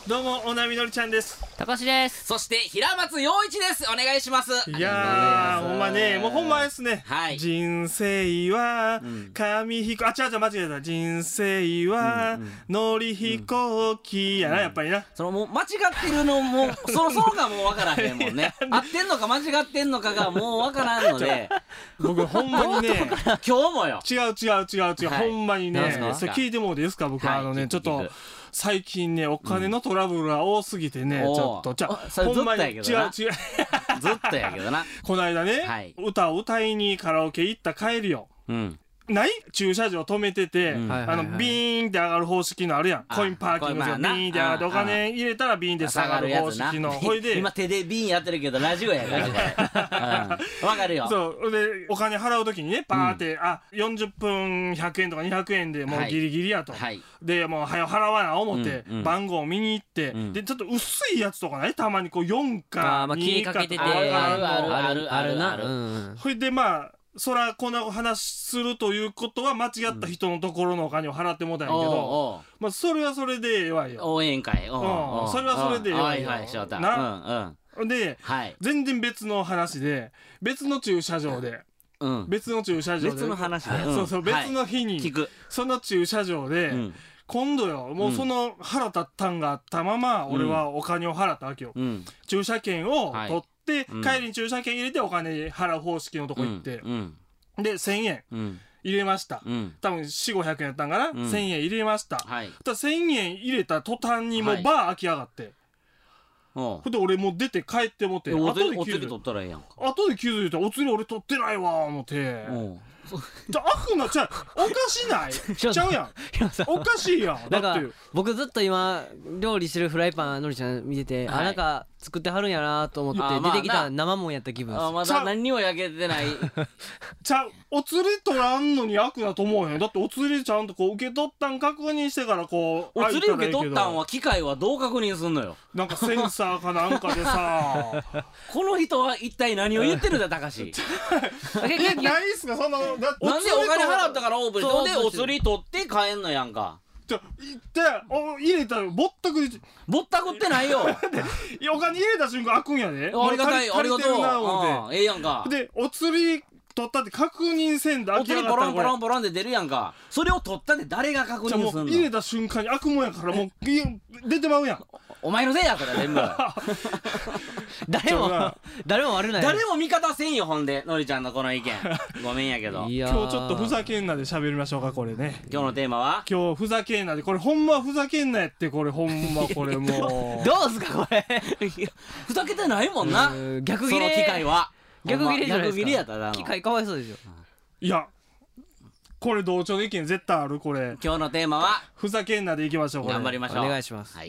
どうもおなみのりちゃんです。 高橋です。 そして平松陽一です。お願いします。 いやーほんまね、もうほんまですね、 はい、 人生は紙飛行、あ、違う間違えた、人生は乗り飛行機やな、やっぱりな。 そのもう間違ってるのもそろそろがもう分からへんもんね合ってんのか間違ってんのかがもう分からんので僕ほんまにね今日もよ、 違う、はい、ほんまにね、それ聞いてもうていいですか。僕、はい、ちょっと最近ね、お金のトラブルが多すぎてね、ちょっとほんまに違うずっとやけどなこの間ね、 はい、 歌を歌いにカラオケ行った帰りよ、ない駐車場止めてて、ビーンって上がる方式のあるやん。コインパーキングがビーンって上がって、お金入れたらビーンって下がる方式の。ほいで今手でビーンやってるけどラジオやからわかるよ。 そうで、お金払う時にね、パーって、40分100円とか200円でもうギリギリやと、でもう早払わな思って番号見に行って、でちょっと薄いやつとかね、たまにこう4か2かとかあるな。 ほいでまあそらこんな話するということは間違った人のところのお金を払ってもうたんやけど、まあそれはそれでええわよ。 応援会。 それはそれでええわよ。な。で、全然別の話で、別の駐車場で、別の話で、そう別の日にその駐車場で今度よ、もうその腹立ったんがあったまま俺はお金を払ったわけよ。駐車券を取ってで、帰りに駐車券入れてお金払う方式のとこ行って、で1000円入れました、多分4、500円やったんかな、1000円入れました、1000円入れた途端にもうバー開きやがって、ほんで俺もう出て帰ってもって、 お釣り取ったらええやんか。 後で気づいたらお釣り俺取ってないわ思って、じゃあ悪な、おかしないちゃうやん、おかしいやん。だって僕ずっと今料理してるフライパンのりちゃん見てて、なんか作ってはるんやなと思って出てきた生もんやった気分です。 まだ何にも焼けてないお釣り取らんのに悪だと思うへん。だってお釣りちゃんとこう受け取ったん確認してからこう、 お釣り受け取ったんは機械はどう確認すんのよ。 なんかセンサーかなんかでさこの人は一体何を言ってるんだ高橋ないっすかそんな。 なんでお金払ったからオープンしてでお釣り取って帰んのやんか。 行って入れたらぼったくってないよお金入れた瞬間開くんやで。 ありがたい、ありがとう。ええやんか。 でお釣り取ったって確認せんで開きやがったら、 お釣りポロンポロンって出るやんか。それを取ったって誰が確認すんの。 もう入れた瞬間に開くもんやから、もう出てまうやん。 お前のせいやから全部誰も悪ない。 誰も味方せんよ。ほんでのりちゃんのこの意見ごめんやけど、 今日ちょっとふざけんなで喋りましょうか。これね、 今日のテーマは今日ふざけんなで、これほんまふざけんなやって、これほんまこれもうどうすかこれふざけてないもんな。 逆切れ、 その機械は逆切れじゃないですか。 逆切れやったな。 機械かわいそうでしょ。 いやこれ同調の意見絶対ある。これ今日のテーマはふざけんなでいきましょう。 頑張りましょう。 お願いします。 はい。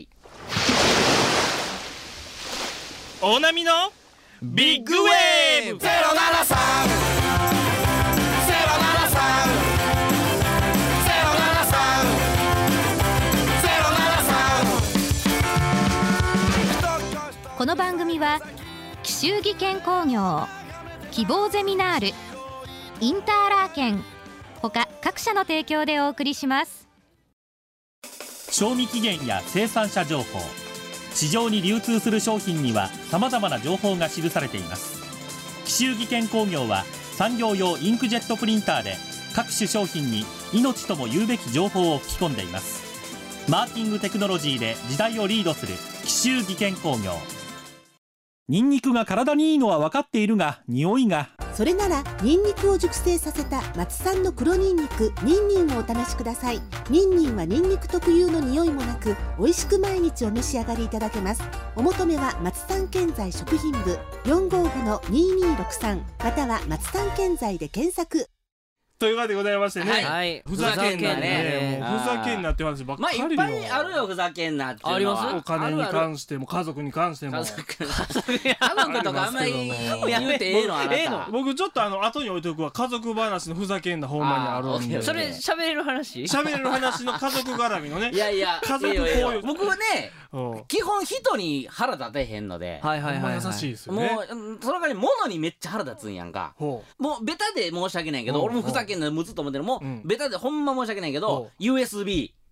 大波のビッグウェーブ。 この番組は紀州技研工業、希望ゼミナール、インターラーケン他各社の提供でお送りします。 賞味期限や生産者情報、市場に流通する商品には様々な情報が記されています。紀州技研工業は産業用インクジェットプリンターで各種商品に命とも言うべき情報を吹き込んでいます。マーキングテクノロジーで時代をリードする紀州技研工業。ニンニクが体にいいのは分かっているが、匂いが。 それならニンニクを熟成させた松産の黒ニンニクニンニンをお試しください。ニンニンはニンニク特有の匂いもなく、美味しく毎日お召し上がりいただけます。お求めは松産建材食品部 455-2263 または松産建材で検索。 というわけでございましてね、 はい、 ふざけんなね、もうふざけんなって話ばっかりの。 まあいっぱいあるよふざけんなっていうのは。 あります。 お金に関しても家族に関しても。 家族とかあんまり言うてええのあなた。 僕ちょっと後に置いとくわ。家族話のふざけんなほんまにあるんで。 それ喋れる話の家族絡みのね。 いやいや家族交流。 僕はね基本人に腹立てへんので、 優しいですよね。 もうその代わり物にめっちゃ腹立つんやんか。もうベタで申し訳ないけど、俺もふざけんなむずっと思ってる。もうベタでほんま申し訳ないけど USB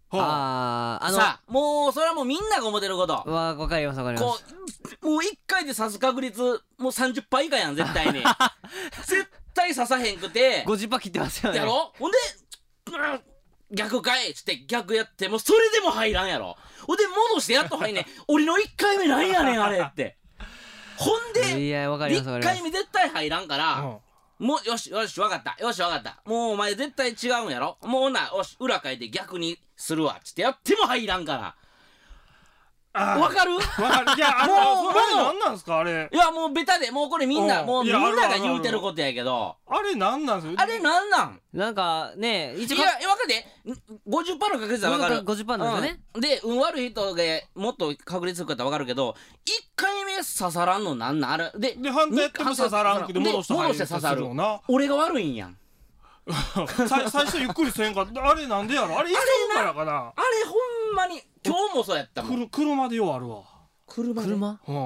さあもうそれはもうみんなが思ってること。 わかりますわかります。 もう1回で刺す確率もう30%以下やん絶対に。絶対刺さへんくて 50% 切ってますよね。 やろ。ほんで逆かいっつって逆やってもそれでも入らんやろ。ほんで戻してやっと入んねん。俺の1回目なんやねんあれって。ほんで1回目絶対入らんから、もうよし分かったもうお前絶対違うんやろ。もうよし裏書いて逆にするわっつってやっても入らんから。わかる？いやもう何なんすかあれ。 いやもうベタでもうこれみんなが言うてることやけど、 あれ何なんすか。 あれなんなんなんかね一応分かって 50% の確率は分かる。 50% なんですよね。 で運悪い人がもっと確率低かったら分かるけど、1回目刺さらんのなんなんあれで反対やっても刺さらんけど戻して刺さる。俺が悪いんやん。 最初ゆっくりせんかった。あれなんでやろ。あれ急ぐからかな。 あれほんまに今日もそうやったもん。 車でようあるわ。 車で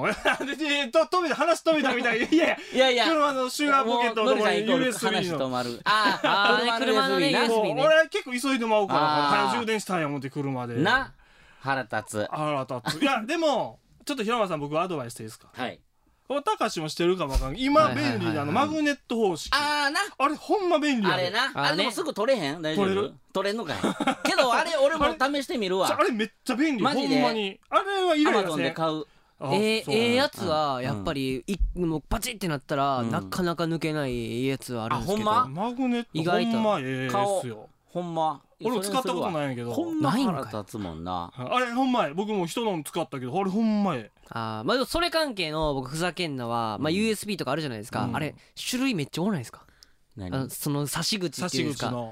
話止めたみたい。いや車のシュガーポケットのところに USB の車のね USB ね。 俺結構急いでまうから充電したんや思って車でな。腹立つ。 いやでもちょっと平間さん僕アドバイスしていいですか。 はい。 たかしもしてるかもわかんない。今便利なマグネット方式。あれほんま便利や。 あれな。あれでもすぐ取れへん？大丈夫？取れんのかい。けどあれ俺も試してみるわ。 あれめっちゃ便利。マジで。ほんまに。あれはいらないで買う。 やつはやっぱりもうパチってなったらなかなか抜けないやつはあるんですけど。 マグネットほんまええっすよ。 ほんま。 俺も使ったことないんやけど。 ほんま腹立つもんな。 あれほんま僕も人の使ったけどあれほんまええ。 まあでもそれ関係の僕ふざけんなは、まあ USB とかあるじゃないですか、あれ種類めっちゃ多ないですか。その差し口っていうんですか、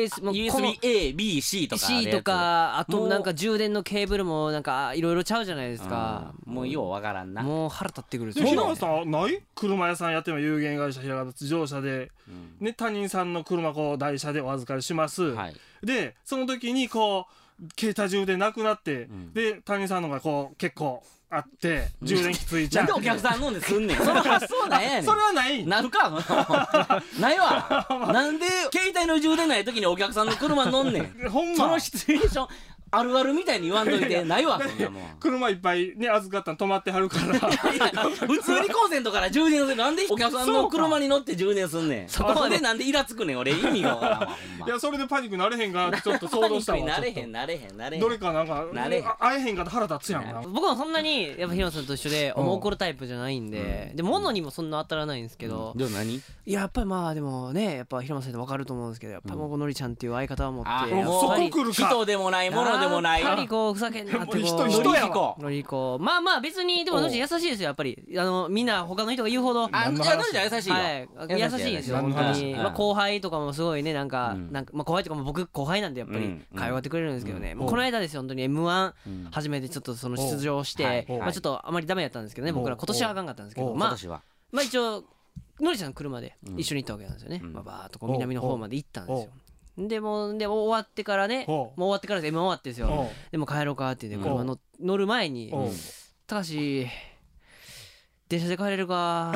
USB-A、B、C とか C とか、あとなんか充電のケーブルもなんかいろいろちゃうじゃないですか。 もうようわからんな。 もう腹立ってくる。 平川さんない？車屋さんやっても有限会社平川自動車で、ね、他人さんの車こう台車でお預かりします、でその時にこう携帯充電なくなって、で他人さんのがこう結構あって充電器ついちゃう。 なんでお客さん飲んですんねん。その発想なんやねん。 それはない。 なるか。ないわ。なんで携帯の充電ない時にお客さんの車乗んねん。ほんま。そのシチュエーションあるあるみたいに言わんといて。ないわそんなもん。 車いっぱいね預かったの止まってはるから。 普通にコンセントから充電する。なんでお客さんの車に乗って充電すんねん。そこまでなんでイラつくねん。俺意味がわからんわ。 いやそれでパニックなれへんかちょっと想像したわ。 なれへん。 どれかなんか会えへんかって腹立つやんな。 僕もそんなにやっぱ平野さんと一緒で怒るタイプじゃないんで、で物にもそんな当たらないんですけど。 でも何？ やっぱりまあでもねやっぱ平野さんって分かると思うんですけど、やっぱもうのりちゃんっていう相方を持って、 そこ来るか。 人でもない物でもない。 ふざけんなって人やわ。 のりこまあ別にでものりちゃん優しいですよやっぱり。みんな他の人が言うほどのりちゃん優しいよ。 優しいですよ本当に。後輩とかもすごいねなんか後輩とかも僕後輩なんでやっぱり会話ってくれるんですけどね。この間ですよ本当に M1 初めてちょっとその出場してちょっとあまりダメやったんですけどね僕ら今年はあかんかったんですけど、まあ一応のりちゃんの車で一緒に行ったわけなんですよね。バーっとこう南の方まで行ったんですよ。でも終わってからねもう終わってからで M1 終わってですよ。でも帰ろうかって言って車乗る前に「高橋電車で帰れるか?」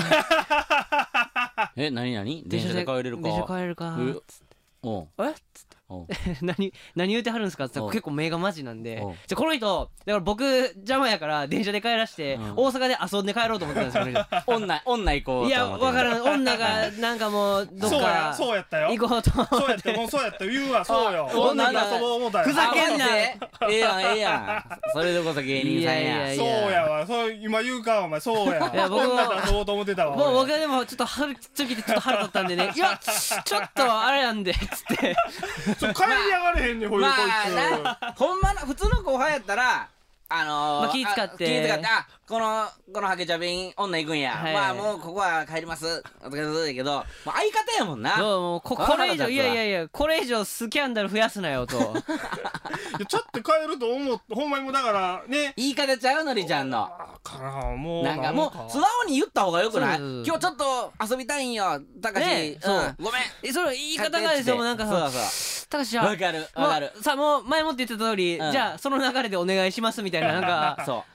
何電車で帰れるか電車帰れるかっつって「えっ?」つって何言うてはるんですかって言ったら結構目がマジなんで、じゃこの人だから僕邪魔やから電車で帰らして大阪で遊んで帰ろうと思ってたんですよ。 女行こう。 いや分からん。女がなんかもうどっかそうやったよ。 行こうとそうやったもうそうやった言うわ。そうよ。女が遊ぼう思ったよ。 ふざけんな。 ええやん。それでこそ芸人さんや。 そうやわ。そう今言うかお前そうや。 いや僕女と遊ぼうと思ってたわ。 もう僕はでもちょっと腹立ったんでね。いやちょっとあれなんでっつって。 帰りやがれへんねんこいつ。 ほんまの普通の後輩やったら気使ってこのハゲチャ便女行くんや、まあもうここは帰りますお疲れ様だけどもう相方やもんな。 もうこれ以上いやこれ以上スキャンダル増やすなよと。 ちょっと帰ると思う。ほんまにもだからね言い方ちゃうのりちゃんのからもうなんかもう素直に言った方がよくない？今日ちょっと遊びたいんよ高橋。ごめんその言い方がですよ。なんかさ高橋わかるさあもう前もって言ってた通りじゃあその流れでお願いしますみたいななんかそう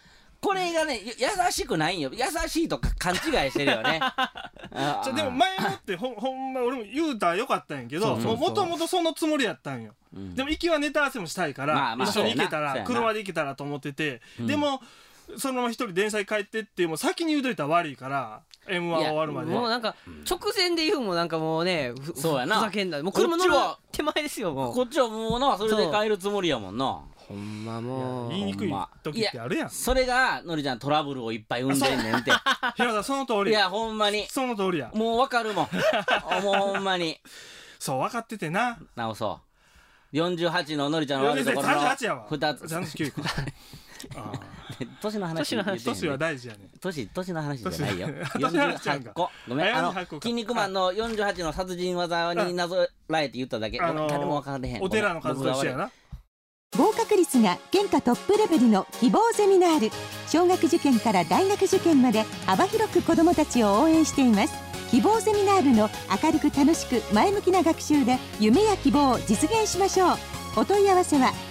これがね優しくないんよ。優しいとか勘違いしてるよね。 でも前もってほんま俺も言うたらよかったんやけど、もともとそのつもりやったんよ。でも行きはネタ合わせもしたいから一緒に行けたら車で行けたらと思ってて、でもそのまま一人電車に帰ってってもう先に言うといたら悪いから M1 終わるまで。 もうなんか直前で言うもなんかもうねそうやな、ふざけんな。もう車乗る手前ですよ。もうこっちはもうなそれで帰るつもりやもんな。 ほんまもう言いにくい時ってあるやん。 それがのりちゃんトラブルをいっぱい生んでんねんって。 平田その通り。 いやほんまにその通りや。 もう分かるもん。もうほんまにそう分かっててな。 直そう48ののりちゃんの悪いところの 38やわ。 2つ 39か。 年の話。 年は大事やね。 年の話じゃないよ。48個。ごめん、筋肉マンの48の殺人技になぞらえて言っただけ。誰も分からへん。 お寺の数と一緒やな。 合格率が県下トップレベルの希望ゼミナール。小学受験から大学受験まで幅広く子どもたちを応援しています。希望ゼミナールの明るく楽しく前向きな学習で夢や希望を実現しましょう。お問い合わせは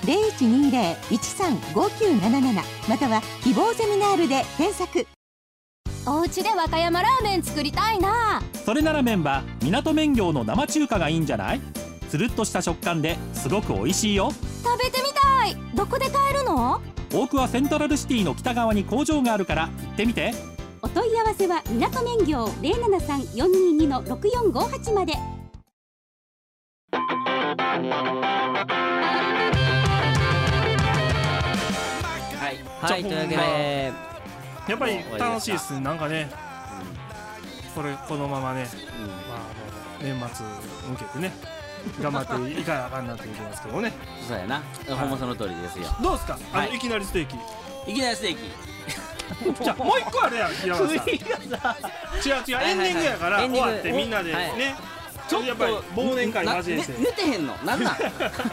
0120-135977 または希望ゼミナールで検索。 お家で和歌山ラーメン作りたいな。 それなら麺は港麺業の生中華がいいんじゃない？つるっとした食感ですごく美味しいよ。 食べてみたい。どこで買えるの？ 大桑セントラルシティの北側に工場があるから行ってみて。 お問い合わせは港麺業 073-422-6458 まで。 はい、というわけでやっぱり楽しいですね。なんかねこのままね年末向けてね頑張っていかなあかんなって言ってますけどね。 そうやな、ほんまその通りですよ。 どうですかいきなりステーキ。 いきなりステーキじゃあもう一個あるやん平野さん。違うエンディングやから終わってみんなでねちょっとやっぱり忘年会交えて寝てへんのなんなん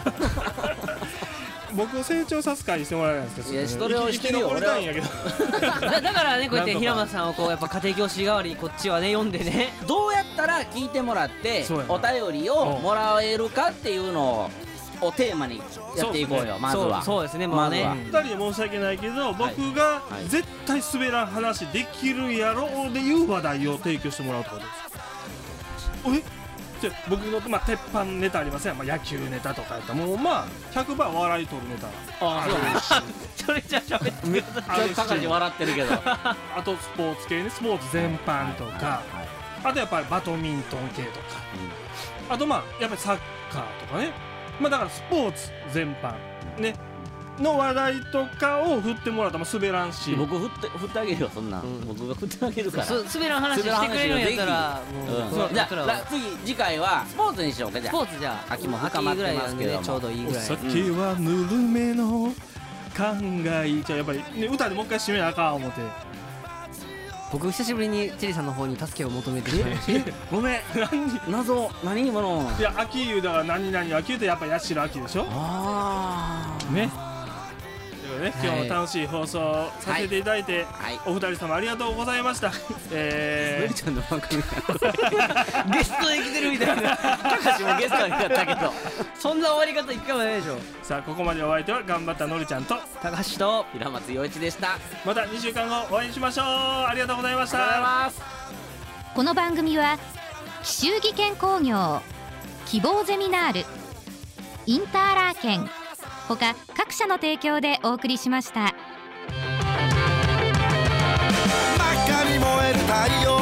僕を成長さす会してもらえないんですけど、 それをしてるよ俺は。 だからねこうやって平松さんをこうやっぱ家庭教師代わりにこっちはね読んでねどうやったら聞いてもらってお便りをもらえるかっていうのをテーマにやっていこうよ。まずはそうですね。まあね 2人で申し訳ないけど僕が絶対滑らん話できるやろうでいう話題を提供してもらうってことです。僕の鉄板ネタありません。野球ネタとかやったらもう100%笑い取るネタそれじゃ喋ってめっちゃ高橋笑ってるけどあとスポーツ系ね、スポーツ全般とかあとやっぱりバドミントン系とかあとやっぱりサッカーとかねだからスポーツ全般ねの話題とかを振ってもらったら滑らんし僕振ってあげるよ。そんなん僕が振ってあげるから滑らん話してくれるんやったらじゃあ次回はスポーツにしようか。じゃあスポーツじゃあ秋も深まってますけどちょうどいいぐらい。 お酒はぬるめの考えじゃあやっぱり歌でもう一回締めなあかん思って僕久しぶりにチェリーさんの方に助けを求めてしまいました。 ごめん謎何今の。 いや秋言うだから何々秋言うとやっぱ八代秋でしょ。ね今日も楽しい放送させていただいて、お二人様ありがとうございました。 のりちゃんの番組ゲストで来てるみたいな。 高橋もゲストになったけどそんな終わり方一回もないでしょ。 さあここまでお相手は頑張ったのりちゃんと高橋と平松陽一でした。 また2週間後お会いしましょう。ありがとうございました。 この番組は紀州技研工業、希望ゼミナール、インターラーケン他各社の提供でお送りしました。 真っ赤に燃える太陽